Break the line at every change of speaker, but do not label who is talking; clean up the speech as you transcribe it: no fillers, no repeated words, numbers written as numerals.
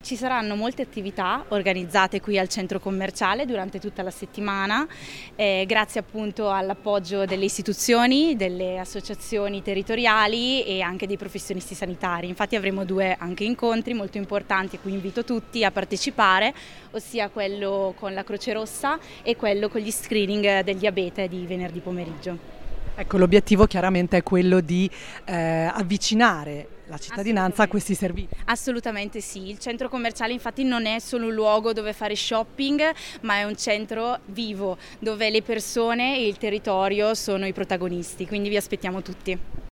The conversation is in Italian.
Ci saranno molte attività organizzate qui al centro commerciale durante tutta la settimana, grazie appunto all'appoggio delle istituzioni, delle associazioni territoriali e anche dei professionisti sanitari. Infatti avremo due anche incontri molto importanti a cui invito tutti a partecipare, ossia quello con la Croce Rossa e quello con gli screening del diabete di venerdì pomeriggio.
Ecco, l'obiettivo chiaramente è quello di avvicinare la cittadinanza a questi servizi.
Assolutamente sì, il centro commerciale infatti non è solo un luogo dove fare shopping, ma è un centro vivo dove le persone e il territorio sono i protagonisti, quindi vi aspettiamo tutti.